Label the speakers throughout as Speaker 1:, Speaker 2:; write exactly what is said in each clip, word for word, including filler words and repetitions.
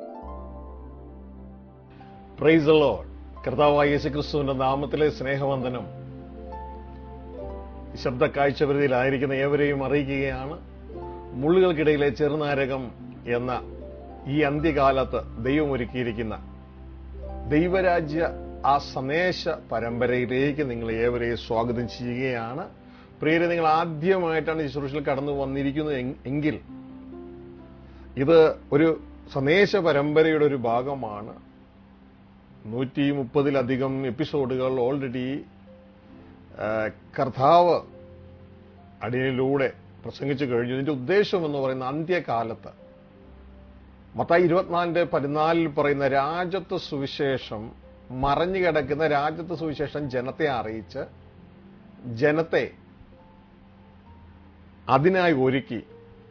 Speaker 1: Price the Lord. കർത്താവായ യേശുക്രിസ്തുവിന്റെ നാമത്തിലെ സ്നേഹവന്ദനം ശബ്ദ കാഴ്ചപരിധിയിലായിരിക്കുന്ന ഏവരെയും അറിയിക്കുകയാണ്. മുള്ളുകൾക്കിടയിലെ ചെറുനാരകം എന്ന ഈ അന്ത്യകാലത്ത് ദൈവം ഒരുക്കിയിരിക്കുന്ന ദൈവരാജ്യ ആ സന്ദേശ പരമ്പരയിലേക്ക് നിങ്ങൾ ഏവരെയും സ്വാഗതം ചെയ്യുകയാണ്. പ്രിയരെ, നിങ്ങൾ ആദ്യമായിട്ടാണ് ഈ ശുശ്രൂഷയിൽ കടന്നു വന്നിരിക്കുന്നത് എങ്കിൽ ഇത് ഒരു സന്ദേശ പരമ്പരയുടെ ഒരു ഭാഗമാണ്. നൂറ്റി മുപ്പതിലധികം എപ്പിസോഡുകൾ ഓൾറെഡി കർത്താവ് അടിയിലൂടെ പ്രസംഗിച്ചു കഴിഞ്ഞു. ഇതിന്റെ ഉദ്ദേശം എന്ന് പറയുന്ന അന്ത്യകാലത്ത് മത്തായി ഇരുപത്തിനാലിന്റെ പതിനാലിൽ പറയുന്ന രാജത്വ സുവിശേഷം, മറഞ്ഞു കിടക്കുന്ന രാജത്വ സുവിശേഷം ജനത്തെ അറിയിച്ച് ജനത്തെ അതിനായി ഒരുക്കി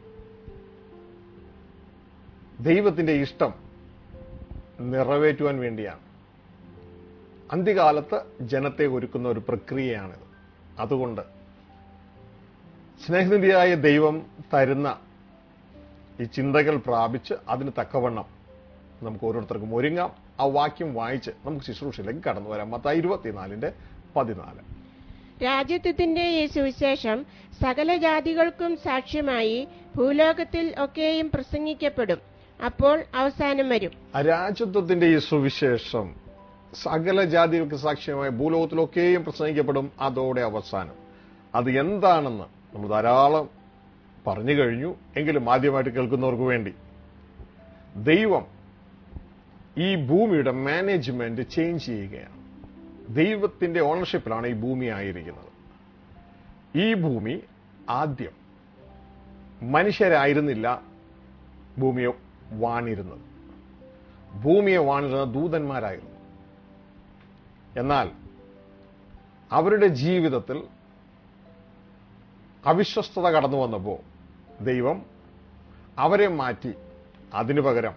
Speaker 1: ദൈവത്തിന്റെ ഇഷ്ടം നിറവേറ്റുവാൻ വേണ്ടിയാണ് അന്ത്യകാലത്ത് ജനത്തെ ഒരുക്കുന്ന ഒരു പ്രക്രിയയാണിത്. അതുകൊണ്ട് സ്നേഹനിധിയായ ദൈവം തരുന്ന ഈ ചിന്തകൾ പ്രാപിച്ച് അതിന് തക്കവണ്ണം നമുക്ക് ഓരോരുത്തർക്കും ഒരുങ്ങാം. ആ വാക്യം വായിച്ച് നമുക്ക് ശുശ്രൂഷയിലേക്ക് കടന്നു വരാം. മത്തായി ഇരുപത്തിനാലിന്റെ പതിനാല്.
Speaker 2: രാജ്യത്വത്തിന്റെ ഈ സുവിശേഷം സകല ജാതികൾക്കും സാക്ഷ്യമായി ഭൂലോകത്തിൽ ഒക്കെയും പ്രസംഗിക്കപ്പെടും, അപ്പോൾ അവസാനം വരും.
Speaker 1: രാജ്യത്വത്തിന്റെ ഈ സുവിശേഷം സകല ജാതികൾക്ക് സാക്ഷ്യമായി ഭൂലോകത്തിലൊക്കെയും പ്രസംഗിക്കപ്പെടും, അതോടെ അവസാനം. അത് എന്താണെന്ന് നമ്മൾ ധാരാളം പറഞ്ഞു കഴിഞ്ഞു. എങ്കിലും ആദ്യമായിട്ട് കേൾക്കുന്നവർക്ക് വേണ്ടി, ദൈവം ഈ ഭൂമിയുടെ മാനേജ്മെന്റ് ചേഞ്ച് ചെയ്യുകയാണ്. ദൈവത്തിന്റെ ഓണർഷിപ്പിലാണ് ഈ ഭൂമി ആയിരിക്കുന്നത്. ഈ ഭൂമി ആദ്യം മനുഷ്യരായിരുന്നില്ല ഭൂമിയെ വാണിരുന്നത്. ഭൂമിയെ വാണിരുന്നത് ദൂതന്മാരായിരുന്നു. എന്നാൽ അവരുടെ ജീവിതത്തിൽ അവിശ്വസ്തത കടന്നു വന്നപ്പോൾ ദൈവം അവരെ മാറ്റി അതിനു പകരം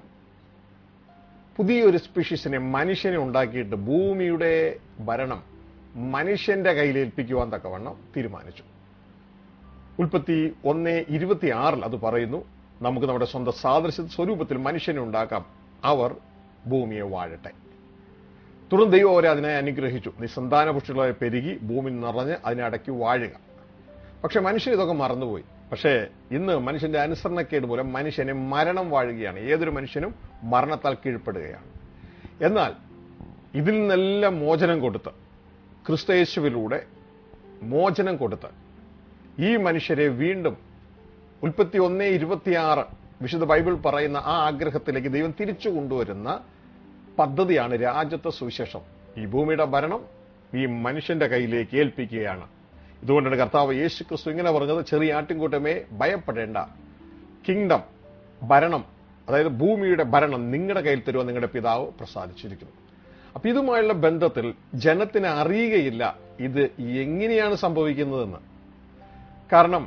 Speaker 1: പുതിയൊരു സ്പീഷീസിനെ, മനുഷ്യനെ ഉണ്ടാക്കിയിട്ട് ഭൂമിയുടെ ഭരണം മനുഷ്യന്റെ കയ്യിലേൽപ്പിക്കുവാൻ തക്കവണ്ണം തീരുമാനിച്ചു. ഉൽപ്പത്തി ഒന്ന് ഇരുപത്തിയാറിൽ അത് പറയുന്നു, നമുക്ക് നമ്മുടെ സ്വന്തം സാദൃശ്യ സ്വരൂപത്തിൽ മനുഷ്യനെ ഉണ്ടാക്കാം, അവർ ഭൂമിയെ വാഴട്ടെ. തുടർന്ന് ദൈവം അവരെ അതിനെ അനുഗ്രഹിച്ചു. നീ സന്താനപുഷ്ടികളെ പെരുകി ഭൂമി നിറഞ്ഞ് അതിനെ അടക്കി വാഴുക. പക്ഷെ മനുഷ്യൻ ഇതൊക്കെ മറന്നുപോയി. പക്ഷേ ഇന്ന് മനുഷ്യന്റെ അനുസരണക്കേട് മൂലം മനുഷ്യനെ മരണം വാഴുകയാണ്. ഏതൊരു മനുഷ്യനും മരണത്താൽ കീഴ്പ്പെടുകയാണ്. എന്നാൽ ഇതിൽ നിന്നെല്ലാം മോചനം കൊടുത്ത്, ക്രിസ്തുയേശുവിലൂടെ മോചനം കൊടുത്ത് ഈ മനുഷ്യരെ വീണ്ടും ഉൽപ്പത്തി ഒന്ന് ഇരുപത്തിയാറ് വിശുദ്ധ ബൈബിൾ പറയുന്ന ആ ആഗ്രഹത്തിലേക്ക് ദൈവം തിരിച്ചു കൊണ്ടുവരുന്ന പദ്ധതിയാണ് രാജ്യത്വ സുവിശേഷം. ഈ ഭൂമിയുടെ ഭരണം ഈ മനുഷ്യന്റെ കയ്യിലേക്ക് ഏൽപ്പിക്കുകയാണ്. ഇതുകൊണ്ടാണ് കർത്താവ് യേശു ക്രിസ്തു ഇങ്ങനെ പറഞ്ഞത്, ചെറിയ ആട്ടിൻകൂട്ടമേ ഭയപ്പെടേണ്ട, കിങ്ഡം, ഭരണം, അതായത് ഭൂമിയുടെ ഭരണം നിങ്ങളുടെ കയ്യിൽ തരുവാൻ നിങ്ങളുടെ പിതാവ് പ്രസാദിച്ചിരിക്കുന്നു. അപ്പൊ ഇതുമായുള്ള ബന്ധത്തിൽ ജനത്തിന് അറിയുകയില്ല ഇത് എങ്ങനെയാണ് സംഭവിക്കുന്നതെന്ന്. കാരണം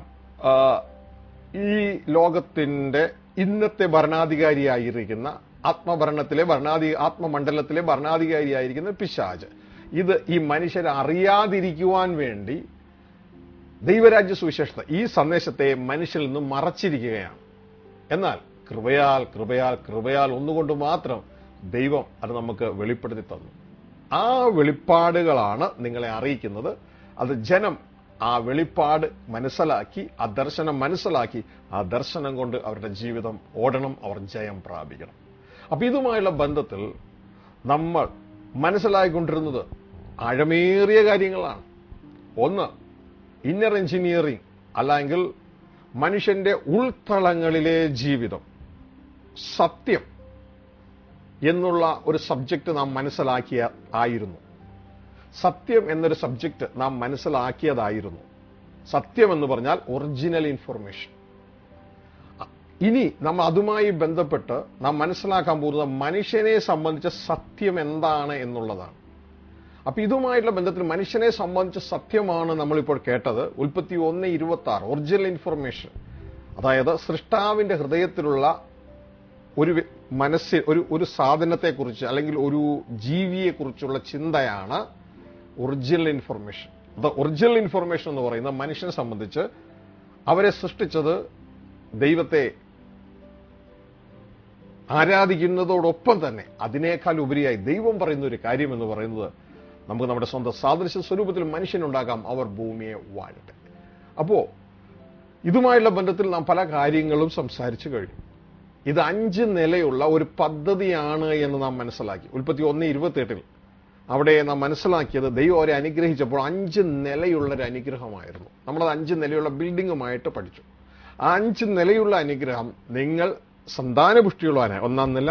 Speaker 1: ഈ ലോകത്തിന്റെ ഇന്നത്തെ ഭരണാധികാരിയായിരിക്കുന്ന ആത്മഭരണത്തിലെ ഭരണാധി ആത്മമണ്ഡലത്തിലെ ഭരണാധികാരിയായിരിക്കുന്ന പിശാച് ഇത് ഈ മനുഷ്യരെ അറിയാതിരിക്കുവാൻ വേണ്ടി ദൈവരാജ്യ സുവിശേഷത്തെ, ഈ സന്ദേശത്തെ മനുഷ്യരിൽ നിന്നും മറച്ചിരിക്കുകയാണ്. എന്നാൽ കൃപയാൽ കൃപയാൽ കൃപയാൽ ഒന്നുകൊണ്ട് മാത്രം ദൈവം അത് നമുക്ക് വെളിപ്പെടുത്തി തന്നു. ആ വെളിപ്പാടുകളാണ് നിങ്ങളെ അറിയിക്കുന്നത്. അത് ജനം ആ വെളിപ്പാട് മനസ്സിലാക്കി, ആ ദർശനം മനസ്സിലാക്കി, ആ ദർശനം കൊണ്ട് അവരുടെ ജീവിതം ഓടണം, അവർ ജയം പ്രാപിക്കണം. അപ്പൊ ഇതുമായുള്ള ബന്ധത്തിൽ നമ്മൾ മനസ്സിലായിക്കൊണ്ടിരുന്നത് ആഴമേറിയ കാര്യങ്ങളാണ്. ഒന്ന്, ഇന്നർ എഞ്ചിനീയറിംഗ്, അല്ലെങ്കിൽ മനുഷ്യന്റെ ഉൾത്തളങ്ങളിലെ ജീവിതം, സത്യം എന്നുള്ള ഒരു സബ്ജക്റ്റ് നാം മനസ്സിലാക്കിയ ആയിരുന്നു. സത്യം എന്നൊരു സബ്ജക്റ്റ് നാം മനസ്സിലാക്കിയതായിരുന്നു. സത്യം എന്ന് പറഞ്ഞാൽ ഒറിജിനൽ ഇൻഫർമേഷൻ. ഇനി നമ്മൾ അതുമായി ബന്ധപ്പെട്ട് നാം മനസ്സിലാക്കാൻ പോകുന്നത് മനുഷ്യനെ സംബന്ധിച്ച സത്യം എന്താണ് എന്നുള്ളതാണ്. അപ്പൊ ഇതുമായിട്ടുള്ള ബന്ധത്തിൽ മനുഷ്യനെ സംബന്ധിച്ച സത്യമാണ് നമ്മളിപ്പോൾ കേട്ടത്. ഉൽപ്പത്തി ഒന്ന് ഇരുപത്തി ആറ് ഒറിജിനൽ ഇൻഫർമേഷൻ, അതായത് സൃഷ്ടാവിന്റെ ഹൃദയത്തിലുള്ള ഒരു മനസ്സിൽ ഒരു ഒരു സാധനത്തെക്കുറിച്ച് അല്ലെങ്കിൽ ഒരു ജീവിയെക്കുറിച്ചുള്ള ചിന്തയാണ് original information. The original information എന്ന് പറയുന്ന മനുഷ്യനെ സംബന്ധിച്ച് അവരെ സൃഷ്ടിച്ചത് ദൈവത്തെ ആരാധിക്കുന്നതോടൊപ്പം തന്നെ അതിനേക്കാൾ ഉപരിയായി ദൈവം പറയുന്ന ഒരു കാര്യം എന്ന് പറയുന്നത്, നമുക്ക് നമ്മുടെ സ്വന്തം സാദൃശ്യ സ്വരൂപത്തിൽ മനുഷ്യനുണ്ടാകാം, അവർ ഭൂമിയെ വാഴട്ടെ. അപ്പോ ഇതുമായുള്ള ബന്ധത്തിൽ നാം പല കാര്യങ്ങളും സംസാരിച്ചു കഴിഞ്ഞു. ഇത് അഞ്ച് നിലയുള്ള ഒരു പദ്ധതിയാണ് എന്ന് നാം മനസ്സിലാക്കി. ഉൽപ്പത്തി ഒന്ന് ഇരുപത്തി എട്ടിൽ അവിടെ നാം മനസ്സിലാക്കിയത് ദൈവം അവരെ അനുഗ്രഹിച്ചപ്പോൾ അഞ്ച് നിലയുള്ള ഒരു അനുഗ്രഹമായിരുന്നു. നമ്മളത് അഞ്ച് നിലയുള്ള ബിൽഡിങ്ങുമായിട്ട് പഠിച്ചു. ആ അഞ്ച് നിലയുള്ള അനുഗ്രഹം, നിങ്ങൾ സന്താനപുഷ്ടിയുള്ളവനായി ഒന്നാം നില,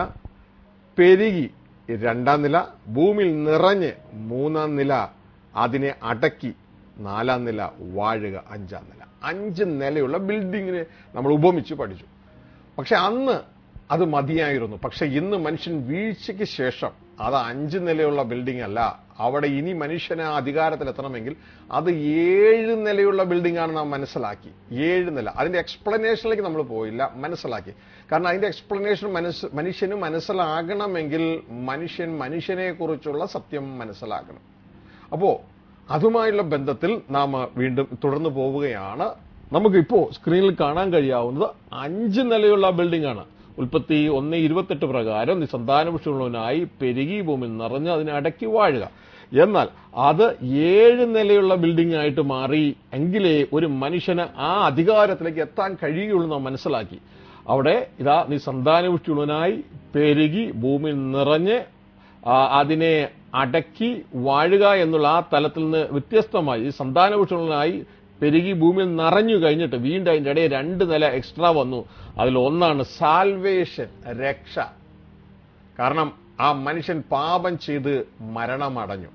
Speaker 1: പെരുകി രണ്ടാം നില, ഭൂമിയിൽ നിറഞ്ഞ് മൂന്നാം നില, അതിനെ അടക്കി നാലാം നില, വാഴുക അഞ്ചാം നില. അഞ്ച് നിലയുള്ള ബിൽഡിങ്ങിനെ നമ്മൾ ഉപമിച്ച് പഠിച്ചു. പക്ഷെ അന്ന് അത് മതിയായിരുന്നു. പക്ഷെ ഇന്ന് മനുഷ്യൻ വീഴ്ചയ്ക്ക് ശേഷം അത് അഞ്ച് നിലയുള്ള ബിൽഡിംഗ് അല്ല, അവിടെ ഇനി മനുഷ്യന് അധികാരത്തിലെത്തണമെങ്കിൽ അത് ഏഴ് നിലയുള്ള ബിൽഡിംഗ് ആണ് നാം മനസ്സിലാക്കി. ഏഴ് നില. അതിന്റെ എക്സ്പ്ലനേഷനിലേക്ക് നമ്മൾ പോയില്ല, മനസ്സിലാക്കി. കാരണം അതിന്റെ എക്സ്പ്ലനേഷൻ മനസ്സ് മനുഷ്യന് മനസ്സിലാകണമെങ്കിൽ മനുഷ്യൻ മനുഷ്യനെ കുറിച്ചുള്ള സത്യം മനസ്സിലാക്കണം. അപ്പോ അതുമായുള്ള ബന്ധത്തിൽ നാം വീണ്ടും തുടർന്നു പോവുകയാണ്. നമുക്കിപ്പോ സ്ക്രീനിൽ കാണാൻ കഴിയാവുന്നത് അഞ്ച് നിലയുള്ള ബിൽഡിംഗ് ആണ്. ഉൽപ്പത്തി ഒന്ന് ഇരുപത്തെട്ട് പ്രകാരം നീ സന്താനപുഷ്ടിയുള്ളവനായി പെരുകി ഭൂമിയിൽ നിറഞ്ഞ് അതിനെ അടക്കി വാഴുക. എന്നാൽ അത് ഏഴ് നിലയുള്ള ബിൽഡിംഗ് ആയിട്ട് മാറി എങ്കിലേ ഒരു മനുഷ്യന് ആ അധികാരത്തിലേക്ക് എത്താൻ കഴിയുകയുള്ളൂ നാം മനസ്സിലാക്കി. അവിടെ ഇതാ നീ സന്താനപുഷ്ടിയുള്ളവനായി പെരുകി ഭൂമിയിൽ നിറഞ്ഞ് അതിനെ അടക്കി വാഴുക എന്നുള്ള ആ തലത്തിൽ നിന്ന് വ്യത്യസ്തമായി സന്താനപുഷ്ടിയുള്ളവനായി പെരുകി ഭൂമിയിൽ നിറഞ്ഞു കഴിഞ്ഞിട്ട് വീണ്ടും അതിൻ്റെ ഇടയിൽ രണ്ട് നില എക്സ്ട്രാ വന്നു. അതിൽ ഒന്നാണ് സാൽവേഷൻ, രക്ഷ. കാരണം ആ മനുഷ്യൻ പാപം ചെയ്ത് മരണമടഞ്ഞു.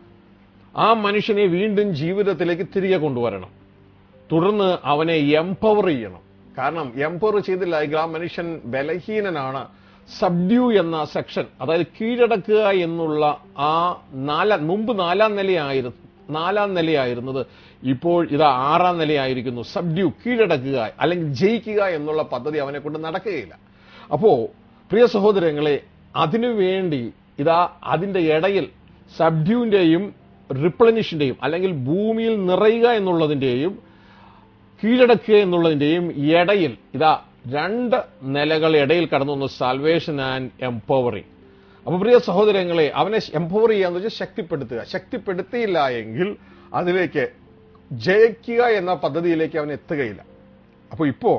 Speaker 1: ആ മനുഷ്യനെ വീണ്ടും ജീവിതത്തിലേക്ക് തിരികെ കൊണ്ടുവരണം. തുടർന്ന് അവനെ എംപവർ ചെയ്യണം. കാരണം എംപവർ ചെയ്തില്ലെങ്കിൽ ആ മനുഷ്യൻ ബലഹീനനാണ്. സബ്ഡ്യൂ എന്ന സെക്ഷൻ, അതായത് കീഴടക്കുക എന്നുള്ള ആ നാല മുമ്പ് നാലാം നിലയായിരുന്നു നാലാം നിലയായിരുന്നത് ഇപ്പോൾ ഇത് ആറാം നിലയായിരിക്കുന്നു. സബ്ഡ്യൂ, കീഴടക്കുക അല്ലെങ്കിൽ ജയിക്കുക എന്നുള്ള പദ്ധതി അവനെ കൊണ്ട് നടക്കുകയില്ല. അപ്പോ പ്രിയ സഹോദരങ്ങളെ, അതിനുവേണ്ടി ഇതാ അതിന്റെ ഇടയിൽ സബ്ഡ്യൂവിന്റെയും റിപ്ലനിഷിന്റെയും അല്ലെങ്കിൽ ഭൂമിയിൽ നിറയുക എന്നുള്ളതിന്റെയും കീഴടക്കുക എന്നുള്ളതിന്റെയും ഇടയിൽ ഇതാ രണ്ട് നിലകൾ ഇടയിൽ കടന്നു വന്നു, സാൽവേഷൻ ആൻഡ് എംപവറിംഗ്. അപ്പൊ പ്രിയ സഹോദരങ്ങളെ, അവനെ എംപവർ ചെയ്യാന്ന് വെച്ചാൽ ശക്തിപ്പെടുത്തുക. ശക്തിപ്പെടുത്തിയില്ല എങ്കിൽ അതിലേക്ക് ജയിക്കുക എന്ന പദ്ധതിയിലേക്ക് അവൻ എത്തുകയില്ല. അപ്പൊ ഇപ്പോ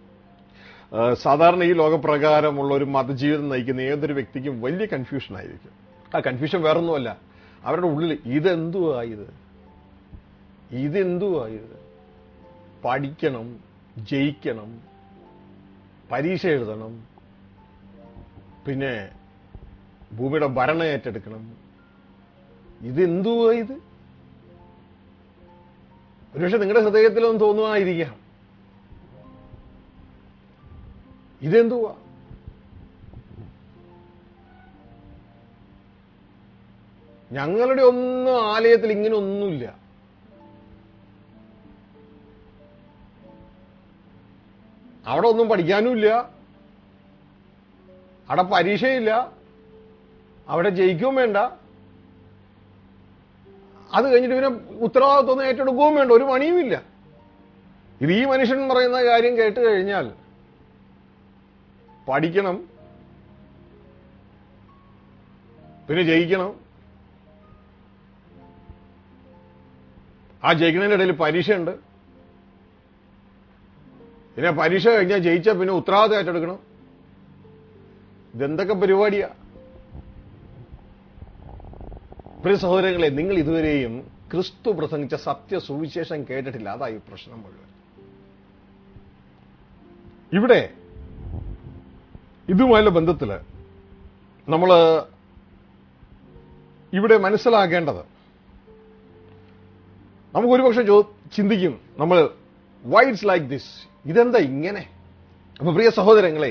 Speaker 1: സാധാരണ ഈ ലോകപ്രകാരമുള്ള ഒരു മതജീവിതം നയിക്കുന്ന ഏതൊരു വ്യക്തിക്കും വലിയ കൺഫ്യൂഷൻ ആയിരിക്കും. ആ കൺഫ്യൂഷൻ വേറൊന്നുമല്ല, അവരുടെ ഉള്ളിൽ ഇതെന്തുവാ ഇത് ഇതെന്തുവാ ഇത് പഠിക്കണം, ജയിക്കണം, പരീക്ഷ എഴുതണം, പിന്നെ ഭൂമിയുടെ ഭരണം ഏറ്റെടുക്കണം, ഇതെന്തുവാ ഇത്? ഒരുപക്ഷെ നിങ്ങളുടെ ഹൃദയത്തിലൊന്നും തോന്നുമായിരിക്കാം, ഇതെന്തുവാ? ഞങ്ങളുടെ ഒന്നും ആലയത്തിൽ ഇങ്ങനെ ഒന്നുമില്ല. അവിടെ ഒന്നും പഠിക്കാനുമില്ല, അവിടെ പരീക്ഷയില്ല, അവിടെ ജയിക്കുകയും വേണ്ട, അത് കഴിഞ്ഞിട്ട് പിന്നെ ഉത്തരവാദിത്വം ഏറ്റെടുക്കുകയും വേണ്ട, ഒരു പണിയുമില്ല. ഇത് ഈ മനുഷ്യൻ പറയുന്ന കാര്യം കേട്ട് കഴിഞ്ഞാൽ പഠിക്കണം, പിന്നെ ജയിക്കണം, ആ ജയിക്കുന്നതിന്റെ ഇടയിൽ പരീക്ഷയുണ്ട്, പിന്നെ പരീക്ഷ കഴിഞ്ഞാൽ ജയിച്ചാൽ പിന്നെ ഉത്തരവാദിത്വം ഏറ്റെടുക്കണം. ഇതെന്തൊക്കെ പരിപാടിയാ? പ്രിയ സഹോദരങ്ങളെ, നിങ്ങൾ ഇതുവരെയും ക്രിസ്തു പ്രസംഗിച്ച സത്യ സുവിശേഷം കേട്ടിട്ടില്ല. അതായി പ്രശ്നം മുഴുവൻ. ഇവിടെ ഇതുമായുള്ള ബന്ധത്തില് നമ്മൾ ഇവിടെ മനസ്സിലാക്കേണ്ടത്, നമുക്ക് ഒരുപക്ഷെ ചിന്തിക്കും നമ്മൾ, വൈ ഇറ്റ്സ് ലൈക്ക് ദിസ്, ഇതെന്താ ഇങ്ങനെ? അപ്പൊ പ്രിയ സഹോദരങ്ങളെ,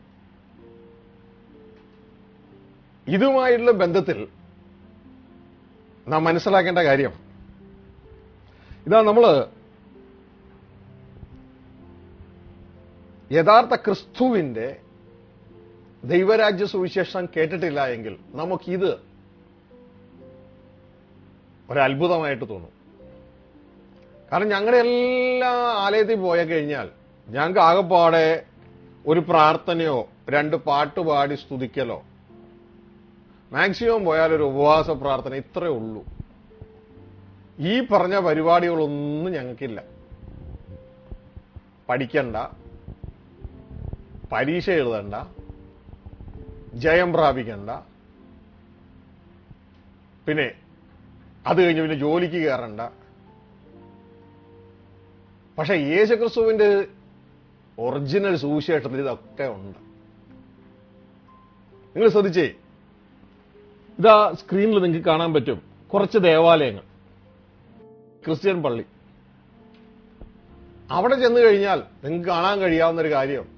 Speaker 1: ഇതുമായുള്ള ബന്ധത്തിൽ നാം മനസ്സിലാക്കേണ്ട കാര്യം ഇതാ, നമ്മള് യഥാർത്ഥ ക്രിസ്തുവിന്റെ ദൈവരാജ്യ സുവിശേഷം കേട്ടിട്ടില്ല എങ്കിൽ നമുക്കിത് ഒരത്ഭുതമായിട്ട് തോന്നും. കാരണം ഞങ്ങളുടെ എല്ലാ ആലയത്തിൽ പോയ കഴിഞ്ഞാൽ ഞങ്ങൾക്ക് ആകെപ്പാടെ ഒരു പ്രാർത്ഥനയോ രണ്ട് പാട്ടുപാടി സ്തുതിക്കലോ, മാക്സിമം പോയാൽ ഒരു ഉപവാസ പ്രാർത്ഥന, ഇത്രയേ ഉള്ളൂ. ഈ പറഞ്ഞ പരിപാടികളൊന്നും ഞങ്ങൾക്കില്ല. പഠിക്കണ്ട, പരീക്ഷ എഴുതണ്ട, ജയം പ്രാപിക്കണ്ട, പിന്നെ അത് കഴിഞ്ഞ് പിന്നെ ജോലിക്ക് കയറണ്ട. പക്ഷെ യേശുക്രിസ്തുവിന്റെ ഒറിജിനൽ സുവിശേഷത്തിൽ ഇതൊക്കെ ഉണ്ട്. നിങ്ങൾ ശ്രദ്ധിച്ചേ, ഇതാ സ്ക്രീനിൽ നിങ്ങൾക്ക് കാണാൻ പറ്റും കുറച്ച് ദേവാലയങ്ങൾ, ക്രിസ്ത്യൻ പള്ളി. അവിടെ ചെന്ന് കഴിഞ്ഞാൽ നിങ്ങൾക്ക് കാണാൻ കഴിയാവുന്ന ഒരു കാര്യം,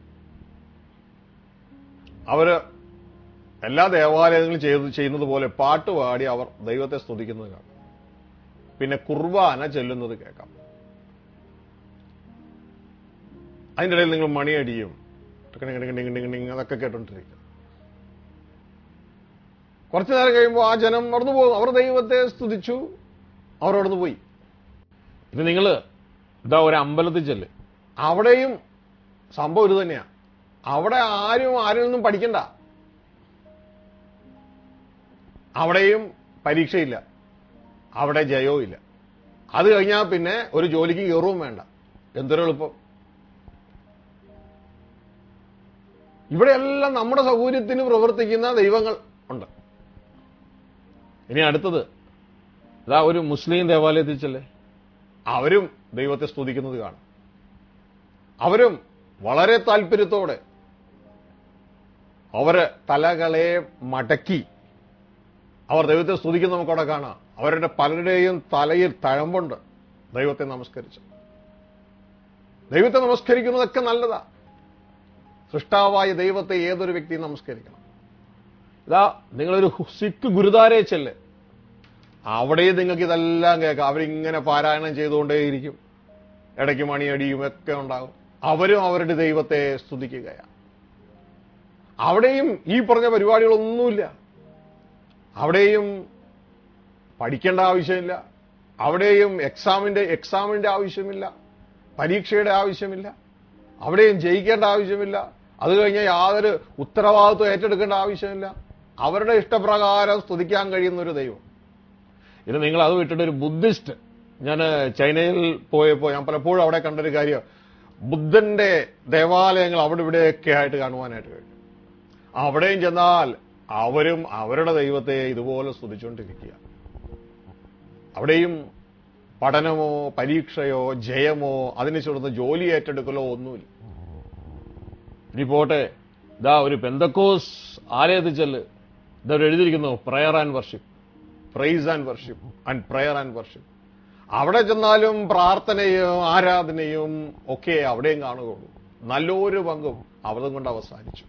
Speaker 1: അവര് എല്ലാ ദേവാലയങ്ങളും ചെയ്ത് ചെയ്യുന്നത് പോലെ പാട്ടുപാടി അവർ ദൈവത്തെ സ്തുതിക്കുന്നത് കാണാം. പിന്നെ കുർബാന ചെല്ലുന്നത് കേൾക്കാം. അതിൻ്റെ ഇടയിൽ നിങ്ങൾ മണിയടിയും അതൊക്കെ കേട്ടോണ്ടിരിക്കും. കുറച്ചു നേരം കഴിയുമ്പോൾ ആ ജനം മറന്നു പോകും. അവർ ദൈവത്തെ സ്തുതിച്ചു, അവരവിടുന്ന് പോയി. ഇത് നിങ്ങൾ ഇതാ ഒരു അമ്പലത്തിൽ ചെല്ല്, അവിടെയും സംഭവം ഇത് തന്നെയാ. അവിടെ ആരും ആരിൽ നിന്നും പഠിക്കണ്ട, അവിടെയും പരീക്ഷയില്ല, അവിടെ ജയവും ഇല്ല. അത് കഴിഞ്ഞാൽ പിന്നെ ഒരു ജോലിക്ക് കയറുകയും വേണ്ട. എന്തൊരു എളുപ്പം. ഇവിടെയെല്ലാം നമ്മുടെ സൗകര്യത്തിന് പ്രവർത്തിക്കുന്ന ദൈവങ്ങൾ ഉണ്ട്. ഇനി അടുത്തത് ഇതാ ഒരു മുസ്ലിം ദേവാലയത്തിൽ ചെല്ലേ, അവരും ദൈവത്തെ സ്തുതിക്കുന്നത് കാണും. അവരും വളരെ താല്പര്യത്തോടെ അവര് തലകളെ മടക്കി അവർ ദൈവത്തെ സ്തുതിക്കുന്ന നമുക്കവിടെ കാണാം. അവരുടെ പലരുടെയും തലയിൽ തഴമ്പുണ്ട് ദൈവത്തെ നമസ്കരിച്ച്. ദൈവത്തെ നമസ്കരിക്കുന്നതൊക്കെ നല്ലതാ. സൃഷ്ടാവായ ദൈവത്തെ ഏതൊരു വ്യക്തിയും നമസ്കരിക്കണം. ഇതാ നിങ്ങളൊരു സിഖ് ഗുരുദ്വാരയെ ചെല്ല്, അവിടെയും നിങ്ങൾക്ക് ഇതെല്ലാം കേൾക്കാം. അവരിങ്ങനെ പാരായണം ചെയ്തുകൊണ്ടേയിരിക്കും, ഇടയ്ക്ക് മണിയടിയും ഒക്കെ ഉണ്ടാകും. അവരും അവരുടെ ദൈവത്തെ സ്തുതിക്കുകയാണ്. അവിടെയും ഈ പറഞ്ഞ പരിപാടികളൊന്നുമില്ല. അവിടെയും പഠിക്കേണ്ട ആവശ്യമില്ല, അവിടെയും എക്സാമിന്റെ എക്സാമിന്റെ ആവശ്യമില്ല, പരീക്ഷയുടെ ആവശ്യമില്ല, അവിടെയും ജയിക്കേണ്ട ആവശ്യമില്ല, അത് കഴിഞ്ഞാൽ യാതൊരു ഉത്തരവാദിത്വം ഏറ്റെടുക്കേണ്ട ആവശ്യമില്ല. അവരുടെ ഇഷ്ടപ്രകാരം സ്തുതിക്കാൻ കഴിയുന്ന ഒരു ദൈവം. ഇത് നിങ്ങൾ അത് വിട്ടിട്ട് ഒരു ബുദ്ധിസ്റ്റ്, ഞാൻ ചൈനയിൽ പോയപ്പോൾ ഞാൻ പലപ്പോഴും അവിടെ കണ്ടൊരു കാര്യം, ബുദ്ധന്റെ ദേവാലയങ്ങൾ അവിടെ ഇവിടെയൊക്കെ ആയിട്ട് കാണുവാനായിട്ട് കഴിയും. അവിടെയും ചെന്നാൽ അവരും അവരുടെ ദൈവത്തെ ഇതുപോലെ സ്തുതിച്ചുകൊണ്ടിരിക്കുക. അവിടെയും പഠനമോ പരീക്ഷയോ ജയമോ അതിനെ ചുടുന്ന ജോലി ഏറ്റെടുക്കലോ ഒന്നുമില്ല. ഇനി പോട്ടെ, ഇതാ ഒരു പെന്തക്കോസ് ആലയത്തിൽ ചെല്ല്, ഇതാ എഴുതിയിരിക്കുന്നു prayer and worship, praise and worship and prayer and worship. അവിടെ ചെന്നാലും പ്രാർത്ഥനയും ആരാധനയും ഒക്കെ അവിടെയും കാണുകയുള്ളൂ. നല്ലൊരു പങ്കും അവതും കൊണ്ട് അവസാനിച്ചു.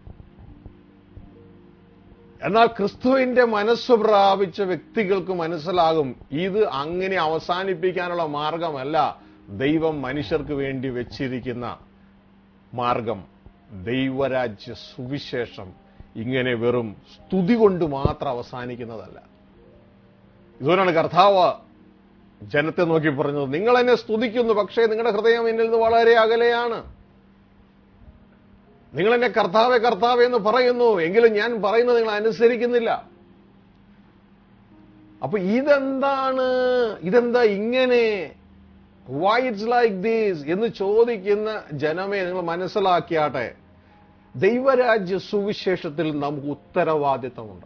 Speaker 1: എന്നാൽ ക്രിസ്തുവിന്റെ മനസ്സ് പ്രാപിച്ച വ്യക്തികൾക്ക് മനസ്സിലാകും ഇത് അങ്ങനെ അവസാനിപ്പിക്കാനുള്ള മാർഗമല്ല ദൈവം മനുഷ്യർക്ക് വേണ്ടി വെച്ചിരിക്കുന്ന മാർഗം. ദൈവരാജ്യ സുവിശേഷം ഇങ്ങനെ വെറും സ്തുതി കൊണ്ട് മാത്രം അവസാനിക്കുന്നതല്ല. ഇതുകൊണ്ടാണ് കർത്താവ് ജനത്തെ നോക്കി പറഞ്ഞത്, നിങ്ങൾ എന്നെ സ്തുതിക്കുന്നു, പക്ഷേ നിങ്ങളുടെ ഹൃദയം എന്നിൽ നിന്ന് വളരെ അകലെയാണ്. നിങ്ങൾ എന്നെ കർത്താവെ കർത്താവെ എന്ന് പറയുന്നു, എങ്കിലും ഞാൻ പറയുന്നത് നിങ്ങൾ അനുസരിക്കുന്നില്ല. അപ്പൊ ഇതെന്താണ്, ഇതെന്താ ഇങ്ങനെ, വൈ ഇറ്റ്സ് ലൈക്ക് ദീസ് എന്ന് ചോദിക്കുന്ന ജനമേ നിങ്ങൾ മനസ്സിലാക്കിയാട്ടെ, ദൈവരാജ്യ സുവിശേഷത്തിൽ നമുക്ക് ഉത്തരവാദിത്തമുണ്ട്.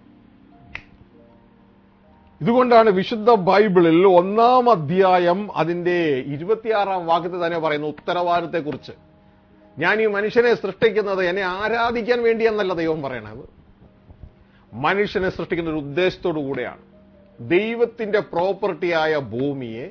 Speaker 1: ഇതുകൊണ്ടാണ് വിശുദ്ധ ബൈബിളിൽ ഒന്നാം അധ്യായം അതിന്റെ ഇരുപത്തിയാറാം വാക്യത്തിൽ തന്നെ പറയുന്നു ഉത്തരവാദിത്തത്തെക്കുറിച്ച്. ഞാൻ ഈ മനുഷ്യനെ സൃഷ്ടിക്കുന്നത് എന്നെ ആരാധിക്കാൻ വേണ്ടിയെന്നല്ല ദൈവം പറയണത്, മനുഷ്യനെ സൃഷ്ടിക്കുന്ന ഒരു ഉദ്ദേശത്തോടു കൂടെയാണ്. ദൈവത്തിന്റെ പ്രോപ്പർട്ടിയായ ഭൂമിയെ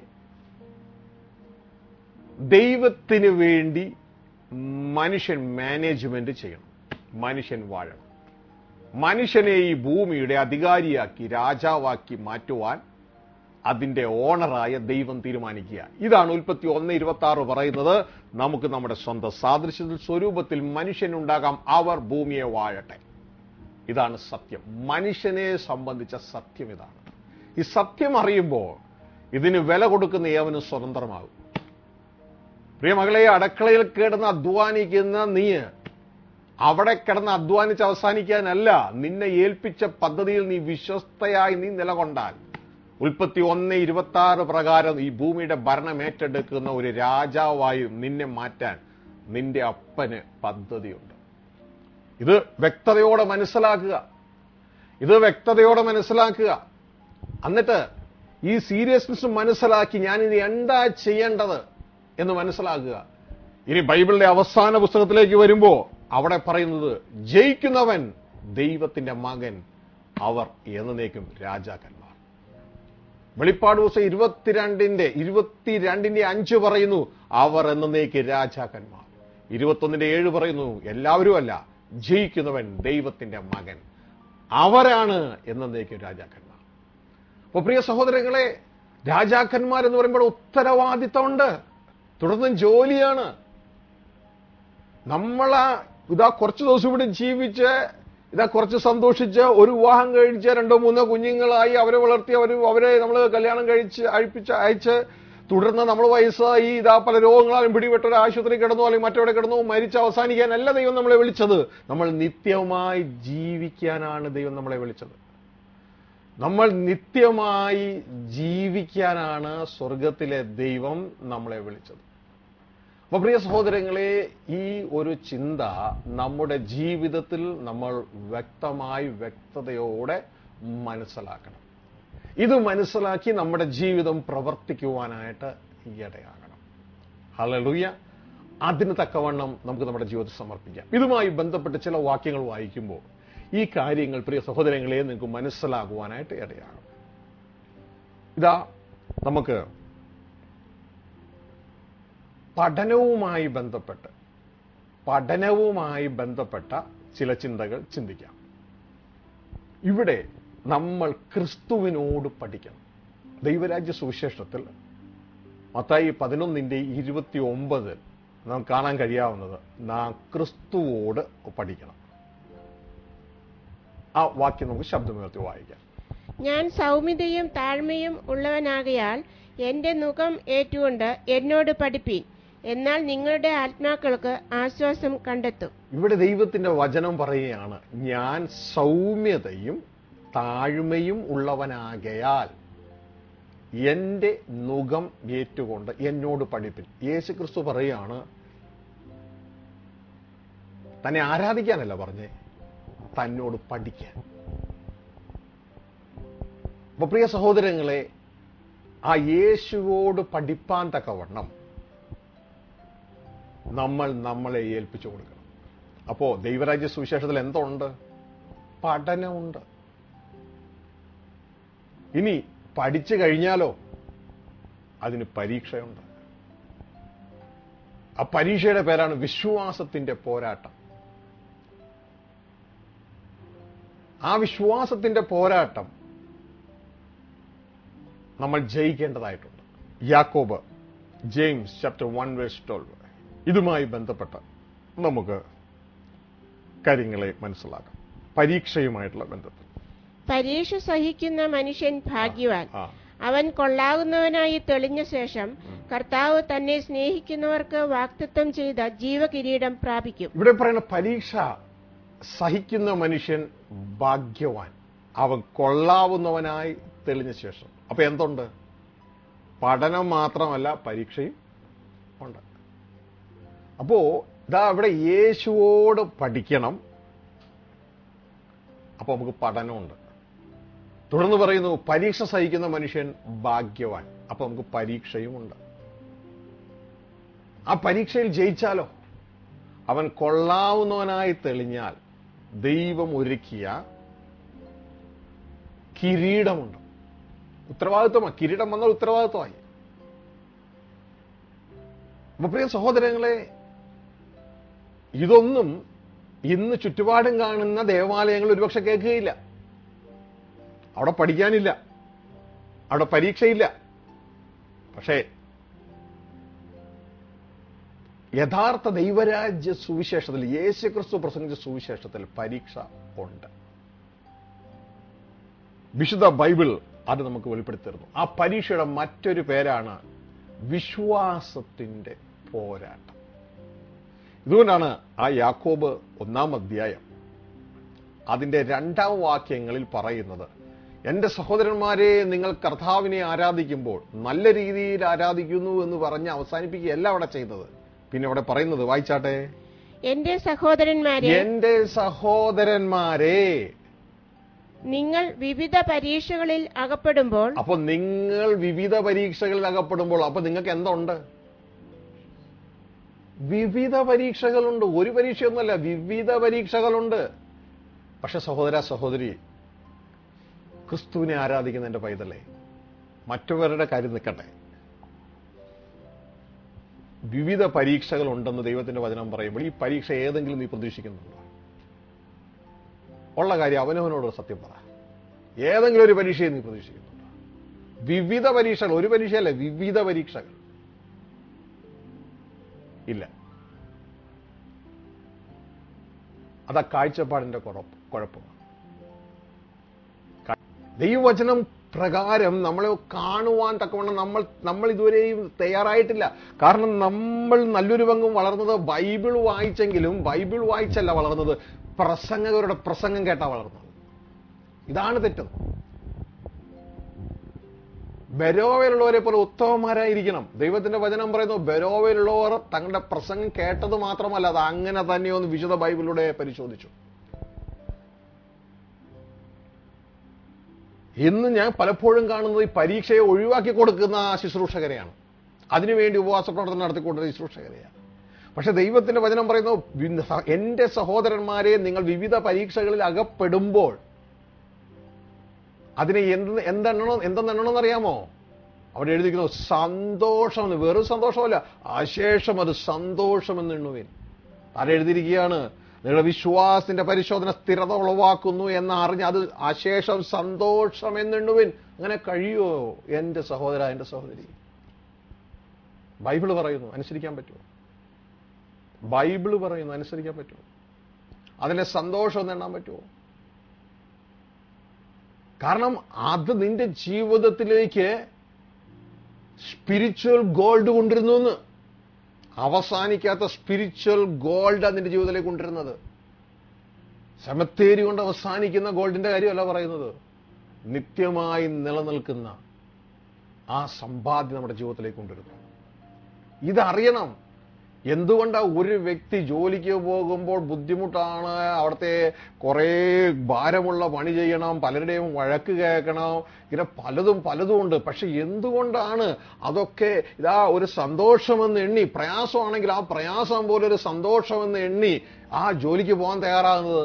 Speaker 1: ദൈവത്തിന് വേണ്ടി മനുഷ്യൻ മാനേജ്മെന്റ് ചെയ്യണം, മനുഷ്യൻ വാഴണം. മനുഷ്യനെ ഈ ഭൂമിയുടെ അധികാരിയാക്കി രാജാവാക്കി മാറ്റുവാൻ അതിന്റെ ഓണറായ ദൈവം തീരുമാനിക്കുക. ഇതാണ് ഉൽപ്പത്തി ഒന്ന് ഇരുപത്തി ആറ് പറയുന്നത്, നമുക്ക് നമ്മുടെ സ്വന്തം സാദൃശ്യത്തിൽ സ്വരൂപത്തിൽ മനുഷ്യനുണ്ടാകാം, അവർ ഭൂമിയെ വാഴട്ടെ. ഇതാണ് സത്യം. മനുഷ്യനെ സംബന്ധിച്ച സത്യം ഇതാണ്. ഈ സത്യം അറിയുമ്പോൾ ഇതിന് വില കൊടുക്കുന്ന ഏവനും സ്വതന്ത്രമാകും. പ്രിയ മകളെ, അടുക്കളയിൽ കിടന്ന് അധ്വാനിക്കുന്ന നീ അവിടെ കിടന്ന് അധ്വാനിച്ച് അവസാനിക്കാനല്ല, നിന്നെ ഏൽപ്പിച്ച പദ്ധതിയിൽ നീ വിശ്വസ്തയായി നീ നിലകൊണ്ടാൽ ഉൽപ്പത്തി ഒന്ന് ഇരുപത്തി ആറ് പ്രകാരം ഈ ഭൂമിയുടെ ഭരണം ഏറ്റെടുക്കുന്ന ഒരു രാജാവായി നിന്നെ മാറ്റാൻ നിന്റെ അപ്പന് പദ്ധതിയുണ്ട്. ഇത് വ്യക്തതയോടെ മനസ്സിലാക്കുക. ഇത് വ്യക്തതയോടെ മനസ്സിലാക്കുക. എന്നിട്ട് ഈ സീരിയസ്നെസ് മനസ്സിലാക്കി ഞാൻ ഇനി എന്താ ചെയ്യേണ്ടത് എന്ന് മനസ്സിലാക്കുക. ഇനി ബൈബിളിലെ അവസാന പുസ്തകത്തിലേക്ക് വരുമ്പോ അവിടെ പറയുന്നത്, ജയിക്കുന്നവൻ ദൈവത്തിന്റെ മകൻ, അവർ എന്നേക്കും രാജാക്കന്മാർ. വെളിപ്പാട് ദിവസം ഇരുപത്തിരണ്ടിന്റെ ഇരുപത്തിരണ്ടിന്റെ അഞ്ച് പറയുന്നു, അവർ എന്നേക്ക് രാജാക്കന്മാർ. ഇരുപത്തൊന്നിന്റെ ഏഴ് പറയുന്നു, എല്ലാവരും അല്ല, ജയിക്കുന്നവൻ ദൈവത്തിന്റെ മകൻ, അവരാണ് എന്നേക്കും രാജാക്കന്മാർ. അപ്പൊ പ്രിയ സഹോദരങ്ങളെ, രാജാക്കന്മാർ എന്ന് പറയുമ്പോൾ ഉത്തരവാദിത്തമുണ്ട്, തുടർന്നും ജോലിയാണ്. നമ്മളാ ഇതാ കുറച്ച് ദിവസം ഇവിടെ ജീവിച്ച് ഇതാ കുറച്ച് സന്തോഷിച്ച് ഒരു വിവാഹം കഴിച്ച് രണ്ടോ മൂന്നോ കുഞ്ഞുങ്ങളായി അവരെ വളർത്തി അവർ അവരെ നമ്മൾ കല്യാണം കഴിച്ച് അഴിപ്പിച്ച് അയച്ച് തുടർന്ന് നമ്മൾ വയസ്സായി ഇതാ പല രോഗങ്ങളാലും പിടിപെട്ട ഒരു ആശുപത്രി കിടന്നു അല്ലെങ്കിൽ മറ്റെവിടെ കിടന്നു മരിച്ച് അവസാനിക്കാനല്ല ദൈവം നമ്മളെ വിളിച്ചത്. നമ്മൾ നിത്യമായി ജീവിക്കാനാണ് ദൈവം നമ്മളെ വിളിച്ചത്. നമ്മൾ നിത്യമായി ജീവിക്കാനാണ് സ്വർഗത്തിലെ ദൈവം നമ്മളെ വിളിച്ചത്. അപ്പൊ പ്രിയ സഹോദരങ്ങളെ, ഈ ഒരു ചിന്ത നമ്മുടെ ജീവിതത്തിൽ നമ്മൾ വ്യക്തമായി വ്യക്തതയോടെ മനസ്സിലാക്കണം. ഇത് മനസ്സിലാക്കി നമ്മുടെ ജീവിതം പ്രവർത്തിക്കുവാനായിട്ട് ഇടയാകണം. ഹല്ലേലൂയ. അതിന് തക്കവണ്ണം നമുക്ക് നമ്മുടെ ജീവിതത്തെ സമർപ്പിക്കാം. ഇതുമായി ബന്ധപ്പെട്ട് ചില വാക്യങ്ങൾ വായിക്കുമ്പോൾ ഈ കാര്യങ്ങൾ പ്രിയ സഹോദരങ്ങളെ നിങ്ങൾക്ക് മനസ്സിലാകുവാനായിട്ട് ഇടയാകും. ഇതാ നമുക്ക് പഠനവുമായി ബന്ധപ്പെട്ട് പഠനവുമായി ബന്ധപ്പെട്ട ചില ചിന്തകൾ ചിന്തിക്കാം. ഇവിടെ നമ്മൾ ക്രിസ്തുവിനോട് പഠിക്കണം. ദൈവരാജ്യ സുവിശേഷത്തിൽ മത്തായി പതിനൊന്നിന്റെ ഇരുപത്തി ഒമ്പതിൽ നാം കാണാൻ കഴിയാവുന്നത്, നാം ക്രിസ്തുവോട് പഠിക്കണം. ആ വാക്യം നമുക്ക് ശബ്ദമുയർത്തി വായിക്കാം.
Speaker 2: ഞാൻ സൗമ്യതയും താഴ്മയും ഉള്ളവനാകയാൽ എന്റെ മുഖം ഏറ്റുകൊണ്ട് എന്നോട് പഠിപ്പീൻ, എന്നാൽ നിങ്ങളുടെ ആത്മാക്കൾക്ക് ആശ്വാസം കണ്ടെത്തും.
Speaker 1: ഇവിടെ ദൈവത്തിന്റെ വചനം പറയുകയാണ്, ഞാൻ സൗമ്യതയും താഴ്മയും ഉള്ളവനാകയാൽ എന്റെ മുഖം ഏറ്റുകൊണ്ട് എന്നോട് പഠിപ്പിൻ. യേശു ക്രിസ്തു പറയുകയാണ്, തന്നെ ആരാധിക്കാനല്ല പറഞ്ഞേ, തന്നോട് പഠിക്കാൻ. അപ്പൊ പ്രിയ സഹോദരങ്ങളെ, ആ യേശുവോട് പഠിപ്പാൻ തക്കവണ്ണം നമ്മൾ നമ്മളെ ഏൽപ്പിച്ചു കൊടുക്കണം. അപ്പോ ദൈവരാജ്യ സുവിശേഷത്തിൽ എന്തുണ്ട്? പഠനമുണ്ട്. ഇനി പഠിച്ചു കഴിഞ്ഞാലോ അതിന് പരീക്ഷയുണ്ട്. ആ പരീക്ഷയുടെ പേരാണ് വിശ്വാസത്തിന്റെ പോരാട്ടം. ആ വിശ്വാസത്തിന്റെ പോരാട്ടം നമ്മൾ ജയിക്കേണ്ടതായിട്ടുണ്ട്. യാക്കോബ് James chapter one verse twelve, ഇതുമായി ബന്ധപ്പെട്ട നമുക്ക് കാര്യങ്ങളെ മനസ്സിലാക്കാം. പരീക്ഷയുമായിട്ടുള്ള ബന്ധത്തിൽ
Speaker 2: പരീക്ഷ സഹിക്കുന്ന മനുഷ്യൻ ഭാഗ്യവാൻ, അവൻ കൊള്ളാവുന്നവനായി തെളിഞ്ഞ ശേഷം കർത്താവ് തന്നെ സ്നേഹിക്കുന്നവർക്ക് വാഗ്ദത്തം ചെയ്ത ജീവകിരീടം പ്രാപിക്കും.
Speaker 1: ഇവിടെ പറയുന്ന പരീക്ഷ സഹിക്കുന്ന മനുഷ്യൻ ഭാഗ്യവാൻ, അവൻ കൊള്ളാവുന്നവനായി തെളിഞ്ഞ ശേഷം. അപ്പൊ എന്തുണ്ട്? പഠനം മാത്രമല്ല, പരീക്ഷയും ഉണ്ട്. അപ്പോ ഇതാ ഇവിടെ യേശുവോട് പഠിക്കണം. അപ്പൊ നമുക്ക് പഠനമുണ്ട്. തുടർന്ന് പറയുന്നു, പരീക്ഷ സഹിക്കുന്ന മനുഷ്യൻ ഭാഗ്യവാൻ, അപ്പൊ നമുക്ക് പരീക്ഷയുമുണ്ട്. ആ പരീക്ഷയിൽ ജയിച്ചാലോ, അവൻ കൊള്ളാവുന്നവനായി തെളിഞ്ഞാൽ ദൈവം ഒരുക്കിയ കിരീടമുണ്ട്. ഉത്തരവാദിത്വമാണ്. കിരീടം വന്നാൽ ഉത്തരവാദിത്വമായി. അപ്പൊ പ്രിയ സഹോദരങ്ങളെ, ഇതൊന്നും ഇന്ന് ചുറ്റുപാടും കാണുന്ന ദേവാലയങ്ങൾ ഒരുപക്ഷെ കേൾക്കുകയില്ല. അവിടെ പഠിക്കാനില്ല, അവിടെ പരീക്ഷയില്ല. പക്ഷേ യഥാർത്ഥ ദൈവരാജ്യ സുവിശേഷത്തിൽ, യേശുക്രിസ്തു പ്രസംഗിച്ച സുവിശേഷത്തിൽ പരീക്ഷ ഉണ്ട്. വിശുദ്ധ ബൈബിൾ അത് നമുക്ക് വെളിപ്പെടുത്തി തരുന്നു. ആ പരീക്ഷയുടെ മറ്റൊരു പേരാണ് വിശ്വാസത്തിന്റെ പോരാട്ടം. ഇതുകൊണ്ടാണ് ആ യാക്കോബ് ഒന്നാം അധ്യായം അതിന്റെ രണ്ടാം വാക്യങ്ങളിൽ പറയുന്നത്, എന്റെ സഹോദരന്മാരെ, നിങ്ങൾ കർത്താവിനെ ആരാധിക്കുമ്പോൾ നല്ല രീതിയിൽ ആരാധിക്കുന്നു എന്ന് പറഞ്ഞ് അവസാനിപ്പിക്കുകയല്ല അവിടെ ചെയ്തത്. പിന്നെ അവിടെ പറയുന്നത് വായിച്ചാട്ടെ,
Speaker 2: എന്റെ സഹോദരന്മാരെ
Speaker 1: എന്റെ സഹോദരന്മാരെ
Speaker 2: നിങ്ങൾ വിവിധ പരീക്ഷകളിൽ അകപ്പെടുമ്പോൾ.
Speaker 1: അപ്പൊ നിങ്ങൾ വിവിധ പരീക്ഷകളിൽ അകപ്പെടുമ്പോൾ അപ്പൊ നിങ്ങൾക്ക് എന്തുണ്ട്? വിവിധ പരീക്ഷകളുണ്ട്. ഒരു പരീക്ഷയൊന്നുമല്ല, വിവിധ പരീക്ഷകളുണ്ട്. പക്ഷെ സഹോദര സഹോദരി, ക്രിസ്തുവിനെ ആരാധിക്കുന്ന എന്റെ പൈതലേ, മറ്റവരുടെ കാര്യം നിൽക്കട്ടെ, വിവിധ പരീക്ഷകൾ ഉണ്ടെന്ന് ദൈവത്തിന്റെ വചനം പറയുമ്പോൾ ഈ പരീക്ഷ ഏതെങ്കിലും നീ പ്രതീക്ഷിക്കുന്നുണ്ടോ? ഉള്ള കാര്യം അവനവനോട് സത്യം പറ. ഏതെങ്കിലും ഒരു പരീക്ഷയെ നീ പ്രതീക്ഷിക്കുന്നുണ്ടോ? വിവിധ പരീക്ഷകൾ, ഒരു പരീക്ഷയല്ല, വിവിധ പരീക്ഷകൾ ഇല്ല. അതാ കാഴ്ചപ്പാടിന്റെ കുഴപ്പമാണ്. ദൈവവചനം പ്രകാരം നമ്മളെ കാണുവാൻ തക്കവണ്ണം നമ്മൾ നമ്മൾ ഇതുവരെയും തയ്യാറായിട്ടില്ല. കാരണം നമ്മൾ നല്ലൊരു പങ്കും വളർന്നത് ബൈബിൾ വായിച്ചെങ്കിലും ബൈബിൾ വായിച്ചല്ല വളർന്നത്, പ്രസംഗകരുടെ പ്രസംഗം കേട്ടാ വളർന്നത്. ഇതാണ് തെറ്റ്. ബെരോവയിലുള്ളവരെ പോലെ ഉത്തമന്മാരായിരിക്കണം. ദൈവത്തിന്റെ വചനം പറയുന്നു, ബെരോവയിലുള്ളവർ തങ്ങളുടെ പ്രസംഗം കേട്ടത് മാത്രമല്ല, അത് അങ്ങനെ തന്നെയൊന്ന് വിശുദ്ധ ബൈബിളിലൂടെ പരിശോധിച്ചു. ഇന്ന് ഞാൻ പലപ്പോഴും കാണുന്നത് ഈ പരീക്ഷയെ ഒഴിവാക്കി കൊടുക്കുന്ന ശുശ്രൂഷകരെയാണ്, അതിനുവേണ്ടി ഉപവാസ പ്രവർത്തനം നടത്തിക്കൊണ്ടിരുന്ന ശുശ്രൂഷകരെയാണ്. പക്ഷെ ദൈവത്തിന്റെ വചനം പറയുന്നു, എന്റെ സഹോദരന്മാരെ, നിങ്ങൾ വിവിധ പരീക്ഷകളിൽ അകപ്പെടുമ്പോൾ അതിനെ എന്ത് എന്തെണ്ണോ എന്തെന്നെണ്ണണമെന്നറിയാമോ? അവിടെ എഴുതിയിരിക്കുന്നു സന്തോഷം എന്ന്. വെറും സന്തോഷമല്ല, അശേഷം അത് സന്തോഷമെന്ന് എണ്ണുവിൻ. ആരെഴുതിയിരിക്കുകയാണ്? നിങ്ങളുടെ വിശ്വാസത്തിന്റെ പരിശോധന സ്ഥിരത ഉളവാക്കുന്നു എന്ന് അറിഞ്ഞ് അത് അശേഷം സന്തോഷം എന്നെണ്ണുവിൻ. അങ്ങനെ കഴിയുമോ എന്റെ സഹോദര, എന്റെ സഹോദരി? ബൈബിള് പറയുന്നു, അനുസരിക്കാൻ പറ്റുമോ? ബൈബിള് പറയുന്നു, അനുസരിക്കാൻ പറ്റുമോ? അതിനെ സന്തോഷം എന്ന് എണ്ണാൻ പറ്റുമോ? കാരണം അത് നിന്റെ ജീവിതത്തിലേക്ക് സ്പിരിച്വൽ ഗോൾഡ് കൊണ്ടിരുന്നു എന്ന്. അവസാനിക്കാത്ത സ്പിരിച്വൽ ഗോൾഡ് നിന്റെ ജീവിതത്തിലേക്ക് കൊണ്ടിരുന്നത്. സെമിത്തേരി കൊണ്ട് അവസാനിക്കുന്ന ഗോൾഡിന്റെ കാര്യമല്ല പറയുന്നത്, നിത്യമായി നിലനിൽക്കുന്ന ആ സമ്പാദ്യം നമ്മുടെ ജീവിതത്തിലേക്ക് കൊണ്ടിരുന്നു. ഇതറിയണം. എന്തുകൊണ്ടാ ഒരു വ്യക്തി ജോലിക്ക് പോകുമ്പോൾ ബുദ്ധിമുട്ടാണ്, അവിടുത്തെ കുറേ ഭാരമുള്ള പണി ചെയ്യണം, പലരുടെയും വഴക്ക് കേൾക്കണം, ഇങ്ങനെ പലതും പലതും ഉണ്ട്. പക്ഷെ എന്തുകൊണ്ടാണ് അതൊക്കെ ഇതാ ഒരു സന്തോഷമെന്ന് എണ്ണി, പ്രയാസമാണെങ്കിൽ ആ പ്രയാസം പോലെ ഒരു സന്തോഷമെന്ന് എണ്ണി ആ ജോലിക്ക് പോകാൻ തയ്യാറാകുന്നത്?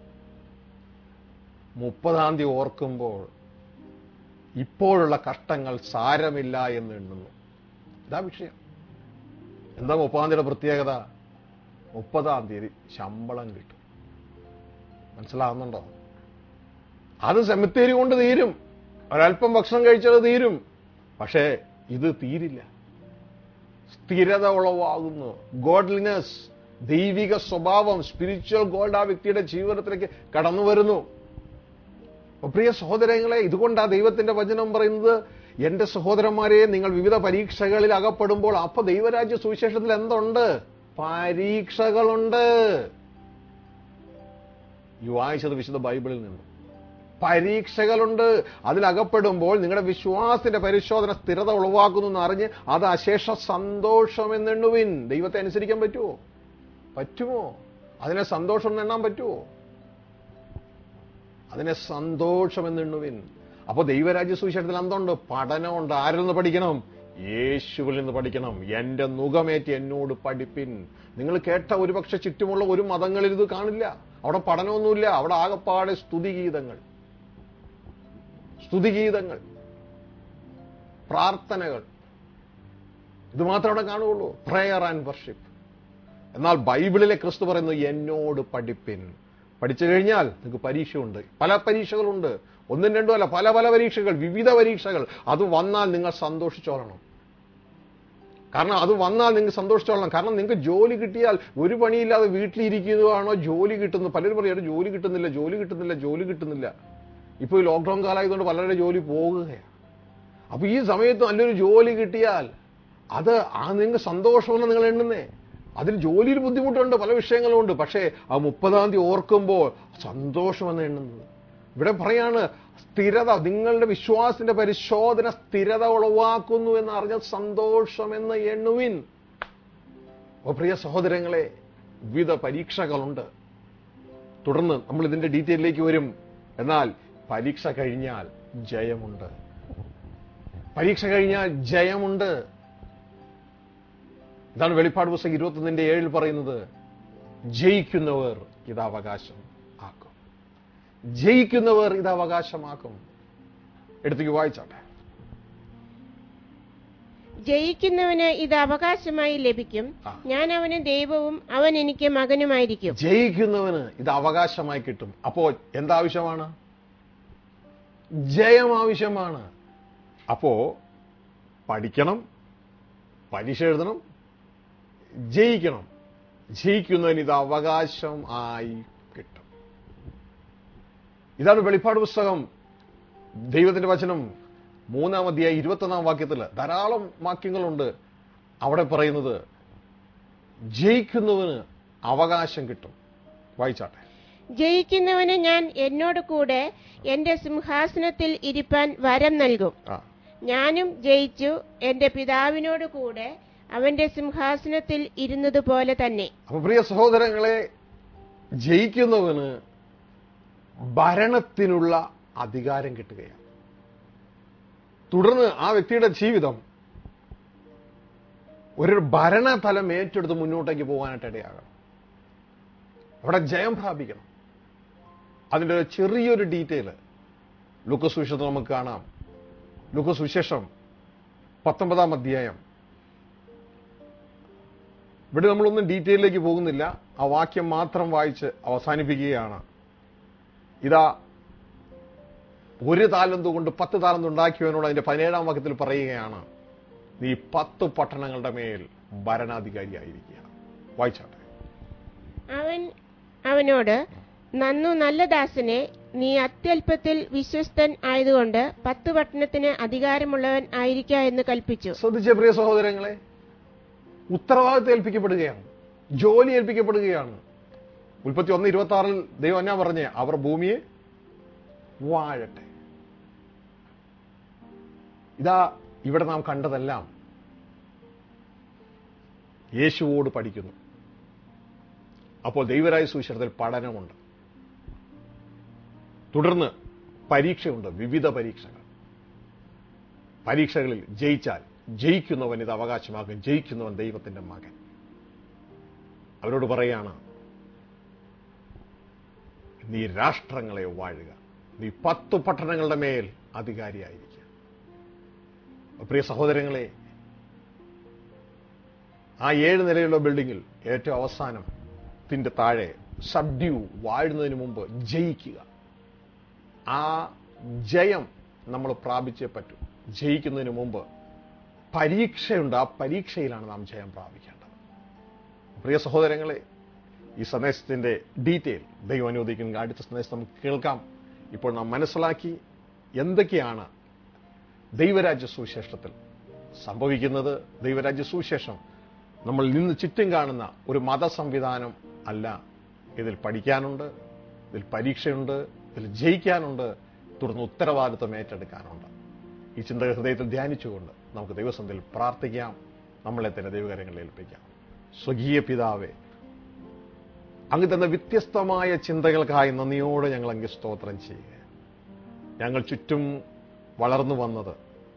Speaker 1: മുപ്പതാം തീയതി ഓർക്കുമ്പോൾ ഇപ്പോഴുള്ള കഷ്ടങ്ങൾ സാരമില്ല എന്ന് എണ്ണുന്നു. ഇതാ വിഷയം. എന്താ മുപ്പതാം തീയതിയുടെ പ്രത്യേകത? മുപ്പതാം തീയതി ശമ്പളം കിട്ടും. മനസ്സിലാകുന്നുണ്ടോ? അത് സെമിത്തേരി കൊണ്ട് തീരും, ഒരല്പം ഭക്ഷണം കഴിച്ചത് തീരും. പക്ഷേ ഇത് തീരില്ല. സ്ഥിരത ഉളവാകുന്നു. ഗോഡ്ലിനെസ്, ദൈവിക സ്വഭാവം, സ്പിരിച്വൽ ഗോൾഡ് ആ വ്യക്തിയുടെ ജീവിതത്തിലേക്ക് കടന്നു വരുന്നു. പ്രിയ സഹോദരങ്ങളെ, ഇതുകൊണ്ടാ ദൈവത്തിന്റെ വചനം പറയുന്നത്, എന്റെ സഹോദരന്മാരെ, നിങ്ങൾ വിവിധ പരീക്ഷകളിൽ അകപ്പെടുമ്പോൾ. അപ്പൊ ദൈവരാജ്യ സുവിശേഷത്തിൽ എന്തുണ്ട്? പരീക്ഷകളുണ്ട്. ഈ വായിച്ചത് വിശുദ്ധ ബൈബിളിൽ നിന്ന്. പരീക്ഷകളുണ്ട്. അതിലകപ്പെടുമ്പോൾ നിങ്ങളുടെ വിശ്വാസത്തിന്റെ പരിശോധന സ്ഥിരത ഉളവാക്കുന്നു എന്ന് അറിഞ്ഞ് അത് അശേഷ സന്തോഷം എന്നെണ്ണുവിൻ. ദൈവത്തെ അനുസരിക്കാൻ പറ്റുമോ? പറ്റുമോ? അതിനെ സന്തോഷം എന്നെണ്ണാൻ പറ്റുമോ? അതിനെ സന്തോഷം എന്നെണ്ണുവിൻ. അപ്പൊ ദൈവരാജ്യ സുവിശേഷത്തിൽ എന്തുണ്ട്? പഠനമുണ്ട്. ആരിൽ നിന്ന് പഠിക്കണം? യേശുവിൽ നിന്ന് പഠിക്കണം. എന്റെ നുകമേറ്റ് എന്നോട് പഠിപ്പിൻ. നിങ്ങൾ കേട്ട ഒരുപക്ഷെ ചുറ്റുമുള്ള ഒരു മതങ്ങളിൽ ഇത് കാണില്ല. അവിടെ പഠനമൊന്നുമില്ല. അവിടെ ആകപ്പാടെ സ്തുതിഗീതങ്ങൾ, സ്തുതിഗീതങ്ങൾ, പ്രാർത്ഥനകൾ, ഇത് മാത്രമേ അവിടെ കാണുകയുള്ളൂ. Prayer and worship. എന്നാൽ ബൈബിളിലെ ക്രിസ്തു പറയുന്നത് എന്നോട് പഠിപ്പിൻ. പഠിച്ചു കഴിഞ്ഞാൽ നിങ്ങൾക്ക് പരീക്ഷയുണ്ട്. പല പരീക്ഷകളുണ്ട്. ഒന്നും രണ്ടും അല്ല, പല പല പരീക്ഷകൾ, വിവിധ പരീക്ഷകൾ. അത് വന്നാൽ നിങ്ങൾ സന്തോഷിച്ചോളണം. കാരണം അത് വന്നാൽ നിങ്ങൾ സന്തോഷിച്ചോളണം. കാരണം നിങ്ങൾക്ക് ജോലി കിട്ടിയാൽ ഒരു പണിയില്ലാതെ വീട്ടിലിരിക്കുന്നതാണോ ജോലി കിട്ടുന്നു? പലരും പറയും ജോലി കിട്ടുന്നില്ല, ജോലി കിട്ടുന്നില്ല, ജോലി കിട്ടുന്നില്ല. ഇപ്പോൾ ഈ ലോക്ക്ഡൌൺ കാലമായതുകൊണ്ട് പലരുടെ ജോലി പോകുകയാണ്. അപ്പൊ ഈ സമയത്ത് നല്ലൊരു ജോലി കിട്ടിയാൽ അത് ആ നിങ്ങൾക്ക് സന്തോഷമെന്ന് നിങ്ങൾ എണ്ണുന്നേ. അതിൽ ജോലിയിൽ ബുദ്ധിമുട്ടുണ്ട്, പല വിഷയങ്ങളുണ്ട്. പക്ഷേ ആ മുപ്പതാം തീയതി ഓർക്കുമ്പോൾ സന്തോഷമെന്ന് എണ്ണുന്നത്. ഇവിടെ പറയാണ് സ്ഥിരത, നിങ്ങളുടെ വിശ്വാസത്തിന്റെ പരിശോധന സ്ഥിരത ഉളവാക്കുന്നു എന്ന് അറിഞ്ഞ സന്തോഷമെന്ന് എണ്ണുവിൻ. ഓ പ്രിയ സഹോദരങ്ങളെ, വിവിധ പരീക്ഷകളുണ്ട്. തുടർന്ന് നമ്മൾ ഇതിന്റെ ഡീറ്റെയിലേക്ക് വരും. എന്നാൽ പരീക്ഷ കഴിഞ്ഞാൽ ജയമുണ്ട്. പരീക്ഷ കഴിഞ്ഞാൽ ജയമുണ്ട്. ഇതാണ് വെളിപ്പാട് പുസ്തകം ഇരുപത്തൊന്നിന്റെ ഏഴിൽ പറയുന്നത്. ജയിക്കുന്നവർ ഇത് അവകാശം ആക്കും. ജയിക്കുന്നവർ ഇത് അവകാശമാക്കും. എടുത്തേക്ക് വായിച്ചാട്ടെ.
Speaker 2: ജയിക്കുന്നവന് ഇത് അവകാശമായി ലഭിക്കും. ഞാൻ അവന് ദൈവവും അവൻ എനിക്ക് മകനുമായിരിക്കും.
Speaker 1: ജയിക്കുന്നവന് ഇത് അവകാശമായി കിട്ടും. അപ്പോ എന്താവശ്യമാണ്? ജയം ആവശ്യമാണ്. അപ്പോ പഠിക്കണം, പരീക്ഷ എഴുതണം, ജയിക്കണം. ജയിക്കുന്നവന് ഇത് അവകാശം ആയി കിട്ടും. ഇതാണ് വെളിപ്പാട് പുസ്തകം, ദൈവത്തിന്റെ വചനം മൂന്നാം അധ്യായം ഇരുപത്തൊന്നാം വാക്യത്തിൽ ധാരാളം വാക്യങ്ങളുണ്ട്. അവിടെ പറയുന്നത് ജയിക്കുന്നവന് അവകാശം കിട്ടും. വായിച്ചാട്ടെ.
Speaker 2: ജയിക്കുന്നവന് ഞാൻ എന്നോട് കൂടെ എന്റെ സിംഹാസനത്തിൽ ഇരിപ്പാൻ വരം നൽകും. ഞാനും ജയിച്ചു എന്റെ പിതാവിനോട് കൂടെ അവന്റെ സിംഹാസനത്തിൽ ഇരുന്നതുപോലെ തന്നെ. അപ്പൊ
Speaker 1: പ്രിയ സഹോദരങ്ങളെ, ജയിക്കുന്നവന് ഭരണത്തിനുള്ള അധികാരം കിട്ടുകയാണ്. തുടർന്ന് ആ വ്യക്തിയുടെ ജീവിതം ഒരു ഭരണതലം ഏറ്റെടുത്ത് മുന്നോട്ടേക്ക് പോകാനായിട്ട് ഇടയാകണം. അവിടെ ജയം പ്രാപിക്കണം. അതിൻ്റെ ചെറിയൊരു ഡീറ്റെയിൽ ലൂക്കോസ് സുവിശേഷത്തിൽ നമുക്ക് കാണാം. ലൂക്കോസ് സുവിശേഷം പത്തൊമ്പതാം അധ്യായം. ഇവിടെ നമ്മളൊന്നും ഡീറ്റെയിലേക്ക് പോകുന്നില്ല, ആ വാക്യം മാത്രം വായിച്ച് അവസാനിപ്പിക്കുകയാണ്. ഇതാ, ഒരു താലന്ത് കൊണ്ട് പത്ത് താലന്ത് ഉണ്ടാക്കിയവനോട് അതിന്റെ പതിനേഴാം വാക്യത്തിൽ പറയുകയാണ്, നീ പത്ത് പട്ടണങ്ങളുടെ മേൽ ഭരണാധികാരിയായിരിക്കുക. വായിച്ചാട്ടെ.
Speaker 2: അവൻ അവനോട്, നന്നു നല്ല ദാസനെ, നീ അത്യല്പത്തിൽ വിശ്വസ്തൻ ആയതുകൊണ്ട് പത്ത് പട്ടണത്തിന് അധികാരമുള്ളവൻ ആയിരിക്ക എന്ന് കൽപ്പിച്ചു.
Speaker 1: ശ്രദ്ധിച്ച പ്രിയ സഹോദരങ്ങളെ, ഉത്തരവാദിത്വം ഏൽപ്പിക്കപ്പെടുകയാണ്, ജോലി ഏൽപ്പിക്കപ്പെടുകയാണ്. ഉൽപ്പത്തി ഒന്ന് ഇരുപത്തി ആറിൽ ദൈവം എന്നാ പറഞ്ഞേ? അവർ ഭൂമിയെ വാഴട്ടെ. ഇതാ ഇവിടെ നാം കണ്ടതെല്ലാം യേശുവോട് പഠിക്കുന്നു. അപ്പോൾ ദൈവരായ സുവിശേഷത്തിൽ പഠനമുണ്ട്, തുടർന്ന് പരീക്ഷയുണ്ട്, വിവിധ പരീക്ഷകൾ. പരീക്ഷകളിൽ ജയിച്ചാൽ ജയിക്കുന്നവൻ ഇത് അവകാശമാകും. ജയിക്കുന്നവൻ ദൈവത്തിന്റെ മകൻ. അവരോട് പറയാണ്, നീ രാഷ്ട്രങ്ങളെ വാഴുക, നീ പത്തു പട്ടണങ്ങളുടെ മേൽ അധികാരിയായിരിക്കുക. പ്രിയ സഹോദരങ്ങളെ, ആ ഏഴ് നിലയുള്ള ബിൽഡിങ്ങിൽ ഏറ്റവും അവസാനം ത്തിന്റെ താഴെ സബ്ഡ്യൂ, വാഴുന്നതിന് മുമ്പ് ജയിക്കുക. ആ ജയം നമ്മൾ പ്രാപിച്ചേ പറ്റൂ. ജയിക്കുന്നതിന് മുമ്പ് പരീക്ഷയുണ്ട്. ആ പരീക്ഷയിലാണ് നാം ജയം പ്രാപിക്കേണ്ടത്. പ്രിയ സഹോദരങ്ങളെ, ഈ സന്ദേശത്തിന്റെ ഡീറ്റെയിൽ ദൈവം അനുവദിക്കുന്ന അടുത്ത സന്ദേശം നമുക്ക് കേൾക്കാം. ഇപ്പോൾ നാം മനസ്സിലാക്കി എന്തൊക്കെയാണ് ദൈവരാജ്യ സുവിശേഷത്തിൽ സംഭവിക്കുന്നത്. ദൈവരാജ്യ സുവിശേഷം നമ്മൾ നിന്ന് ചുറ്റും കാണുന്ന ഒരു മത സംവിധാനം അല്ല. ഇതിൽ പഠിക്കാനുണ്ട്, ഇതിൽ പരീക്ഷയുണ്ട്, ഇതിൽ ജയിക്കാനുണ്ട്, തുടർന്ന് ഉത്തരവാദിത്വം ഏറ്റെടുക്കാനുണ്ട്. ഈ ചിന്ത ഹൃദയത്തിൽ ധ്യാനിച്ചുകൊണ്ട് നമുക്ക് ദൈവസന്നിധിയിൽ പ്രാർത്ഥിക്കാം, നമ്മളെ തന്നെ ദൈവകരങ്ങളിൽ ഏൽപ്പിക്കാം. സ്വകീയ പിതാവേ, അങ്ങ് തന്ന വ്യത്യസ്തമായ ചിന്തകൾക്കായി നന്ദിയോടെ ഞങ്ങൾ അങ്ങ് സ്തോത്രം ചെയ്യുക. ഞങ്ങൾ ചുറ്റും വളർന്നു വന്നത്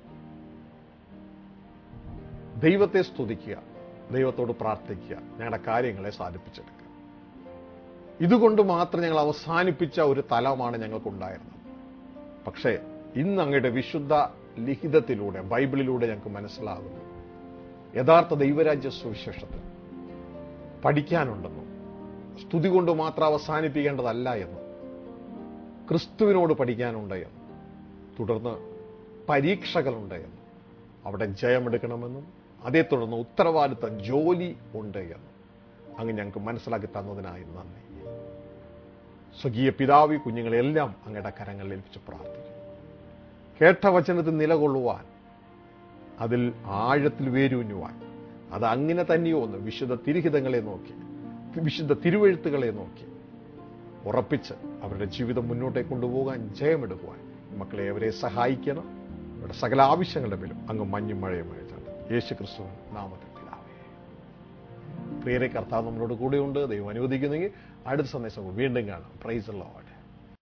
Speaker 1: ദൈവത്തെ സ്തുതിക്കുക, ദൈവത്തോട് പ്രാർത്ഥിക്കുക, ഞങ്ങളുടെ കാര്യങ്ങളെ സാധിപ്പിച്ചെടുക്കുക. ഇതുകൊണ്ട് മാത്രം ഞങ്ങൾ അവസാനിപ്പിച്ച ഒരു തലമാണ് ഞങ്ങൾക്കുണ്ടായിരുന്നത്. പക്ഷേ ഇന്ന് അങ്ങയുടെ വിശുദ്ധ ലിഖിതത്തിലൂടെ, ബൈബിളിലൂടെ ഞങ്ങൾക്ക് മനസ്സിലാകുന്നു, യഥാർത്ഥ ദൈവരാജ്യ സുവിശേഷത്തിൽ പഠിക്കാനുണ്ടെന്നും സ്തുതി കൊണ്ട് മാത്രം അവസാനിപ്പിക്കേണ്ടതല്ല എന്നും, ക്രിസ്തുവിനോട് പഠിക്കാനുണ്ട് എന്നും, തുടർന്ന് പരീക്ഷകളുണ്ട് എന്നും, അവിടെ ജയമെടുക്കണമെന്നും, അതേ തുടർന്ന് ഉത്തരവാദിത്ത ജോലി ഉണ്ട് എന്നും അങ്ങ് ഞങ്ങൾക്ക് മനസ്സിലാക്കി തന്നതിനായി നന്ദി. സ്വകീയ പിതാവി, കുഞ്ഞുങ്ങളെല്ലാം അങ്ങയുടെ കരങ്ങളിൽ ഏൽപ്പിച്ച് പ്രാർത്ഥിക്കുന്നു. കേട്ട വചനത്തിൽ നിലകൊള്ളുവാൻ അതിൽ ആഴത്തിൽ വേരൂഞ്ഞുവാൻ, അത് അങ്ങനെ തന്നെയോ ഒന്ന് വിശുദ്ധ തിരുഹിതങ്ങളെ നോക്കി, വിശുദ്ധ തിരുവെഴുത്തുകളെ നോക്കി ഉറപ്പിച്ച് അവരുടെ ജീവിതം മുന്നോട്ടേക്ക് കൊണ്ടുപോകാൻ, ജയമെടുക്കുവാൻ മക്കളെ അവരെ സഹായിക്കണം. അവരുടെ സകല ആവശ്യങ്ങളുടെ മേലും അങ്ങ് മഞ്ഞും മഴയും അയച്ചാണ് യേശു ക്രിസ്തു നാമത്തിൽ പിതാവേ. പ്രിയരെ, കർത്താവ് നമ്മളോട് കൂടെയുണ്ട്. ദൈവം അനുവദിക്കുന്നെങ്കിൽ അടുത്ത സന്ദേശം വീണ്ടും കാണാം. Praise the Lord.